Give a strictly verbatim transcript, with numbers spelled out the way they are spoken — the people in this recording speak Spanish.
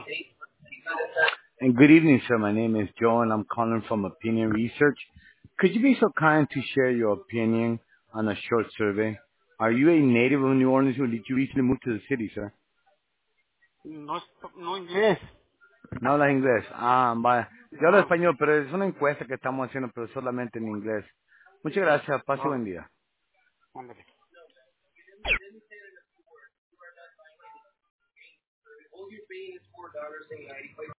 And good evening, sir. My name is Joe, and I'm calling from Opinion Research. Could you be so kind to share your opinion on a short survey? Are you a native of New Orleans, or did you recently move to the city, sir? No, es- no inglés. No hablas inglés. Ah, vaya. Yo hablo No, español, pero es una encuesta que estamos haciendo, pero solamente en inglés. Muchas gracias. Pase no, buen día. ándale.